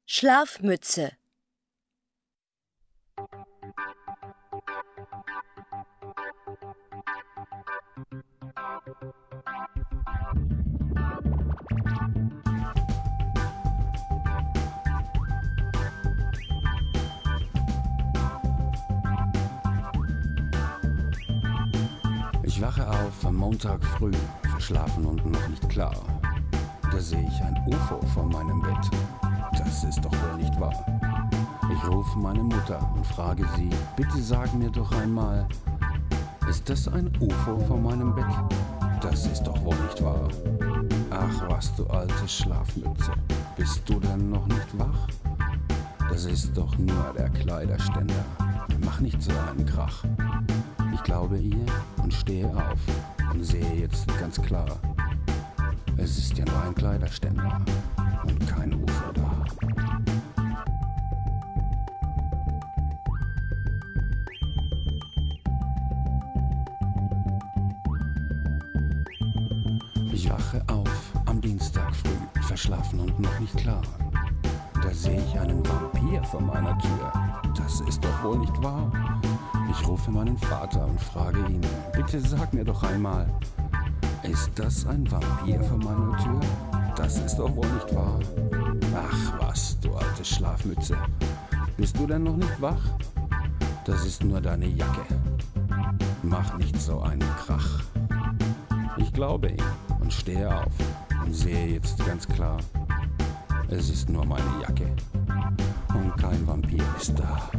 Schlafmütze. Ich wache auf am Montag früh, verschlafen und noch nicht klar. Da sehe ich ein UFO vor meinem Bett. Das ist doch wohl nicht wahr. Ich rufe meine Mutter und frage sie, bitte sag mir doch einmal, ist das ein UFO vor meinem Bett? Das ist doch wohl nicht wahr. Ach was, du alte Schlafmütze, bist du denn noch nicht wach? Das ist doch nur der Kleiderständer. Mach nicht so einen Krach. Ich glaube ihr und stehe auf und sehe jetzt ganz klar, es ist ja nur ein Kleiderständer und kein UFO da. Ich wache auf am Dienstag früh, verschlafen und noch nicht klar. Da sehe ich einen Vampir vor meiner Tür. Das ist doch wohl nicht wahr. Ich rufe meinen Vater und frage ihn, bitte sag mir doch einmal, ist das ein Vampir vor meiner Tür? Das ist doch wohl nicht wahr. Ach was, du alte Schlafmütze, bist du denn noch nicht wach? Das ist nur deine Jacke. Mach nicht so einen Krach. Ich glaube ihm und stehe auf und sehe jetzt ganz klar, es ist nur meine Jacke und kein Vampir ist da.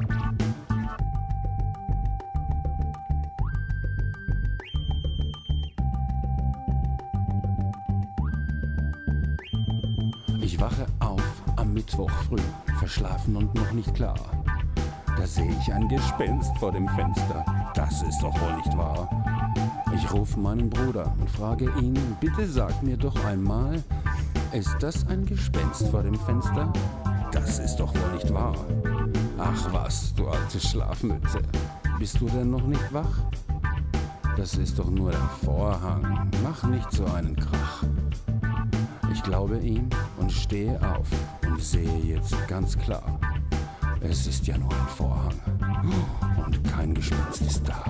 Ich wache auf am Mittwoch früh, verschlafen und noch nicht klar. Da sehe ich ein Gespenst vor dem Fenster. Das ist doch wohl nicht wahr. Ich rufe meinen Bruder und frage ihn, bitte sag mir doch einmal, ist das ein Gespenst vor dem Fenster? Das ist doch wohl nicht wahr. Ach was, du alte Schlafmütze, bist du denn noch nicht wach? Das ist doch nur der Vorhang, mach nicht so einen Krach. Ich glaube ihm und stehe auf und sehe jetzt ganz klar, es ist ja nur ein Vorhang und kein Gespenst ist da.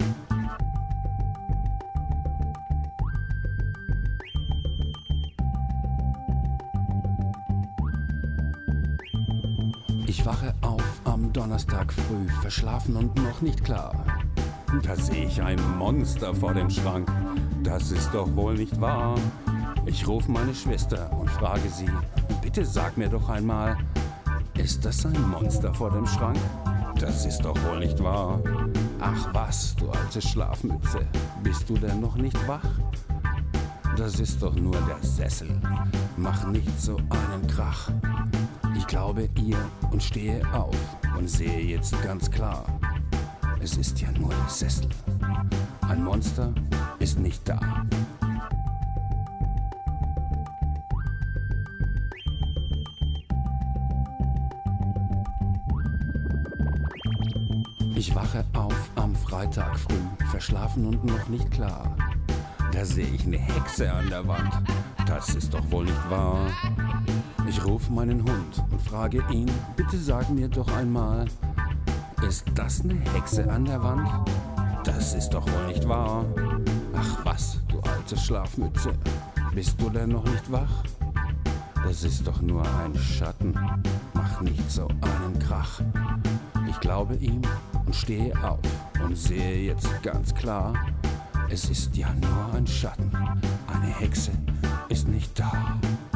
Ich wache auf am Donnerstag früh, verschlafen und noch nicht klar. Da sehe ich ein Monster vor dem Schrank. Das ist doch wohl nicht wahr. Ich rufe meine Schwester und frage sie, bitte sag mir doch einmal, ist das ein Monster vor dem Schrank? Das ist doch wohl nicht wahr. Ach was, du alte Schlafmütze, bist du denn noch nicht wach? Das ist doch nur der Sessel. Mach nicht so einen Krach. Ich glaube ihr und stehe auf und sehe jetzt ganz klar, es ist ja nur der Sessel. Ein Monster ist nicht da. Ich wache auf am Freitag früh, verschlafen und noch nicht klar. Da sehe ich eine Hexe an der Wand. Das ist doch wohl nicht wahr. Ich rufe meinen Hund und frage ihn, bitte sag mir doch einmal, ist das eine Hexe an der Wand? Das ist doch wohl nicht wahr. Ach was, du alte Schlafmütze, bist du denn noch nicht wach? Das ist doch nur ein Schatten, mach nicht so einen Krach. Ich glaube ihm und stehe auf und sehe jetzt ganz klar, es ist ja nur ein Schatten, eine Hexe ist nicht da.